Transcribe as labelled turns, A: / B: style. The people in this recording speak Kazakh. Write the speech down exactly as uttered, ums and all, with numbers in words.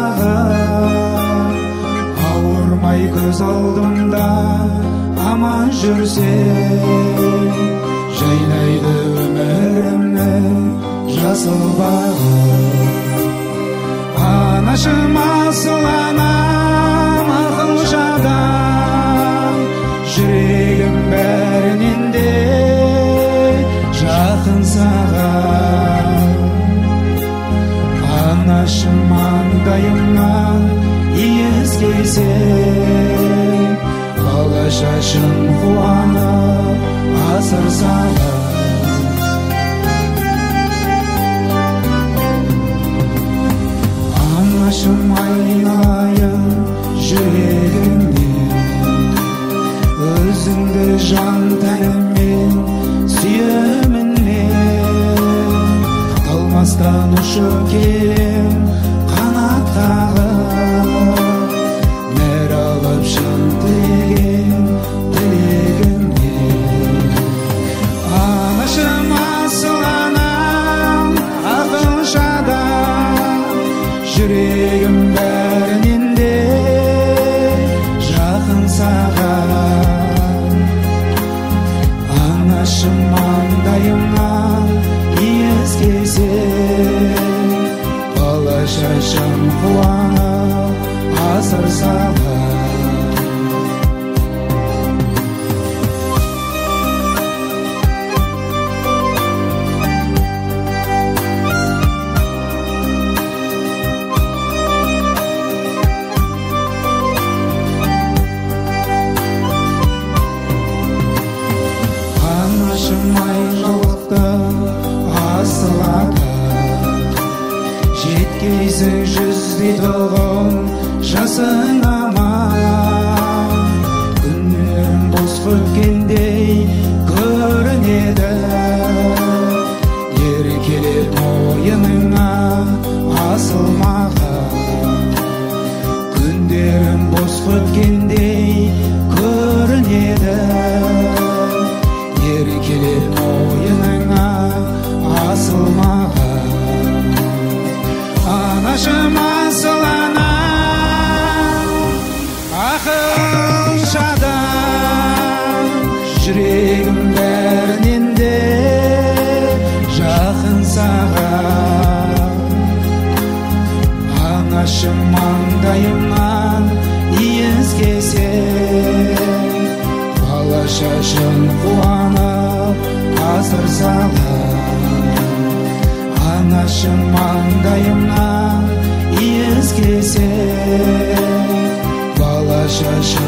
A: саған, ауырмай көз алдымда аман жүрсең, жайнайды өмірімнің жасыл бағы. Анашым асыл анам, ақыл жадам, жүрегім бәрінен де жақын саған. Анашым маңдайымнан иіскесең, бала шашым қуанып асыр саған. Анашым айналайын жүрегімнен, өзіңді жан тәніммен сүйемін мен. Қалмастан ұшып келем қанат қағып, нәр алып шын тілеген тілегімнен. Анашым асыл анам, ақыл жадам, жүрегім бәрінен де жақын саған. Анашым маңдайымнан иіскесең, бала шашым қуанып асыр саған. Анашым айлылықты асыл ата, жеткейсің жүздей толғын жасыңа аман. Күннің бос өткендей көрінеді, еркелеп мойыныңа асылмаған. Күндерім бос өткендей көрінеді, еркелеп мойыныңа асылмаған. Анашым асыл анам, ақыл жадам, жүрегім бәрінен де жақын саған. Анашым маңдайымнан иіскесең, бала шашын қуанып асыр саған. Анашым маңдайымнан иіскесең, бала шашын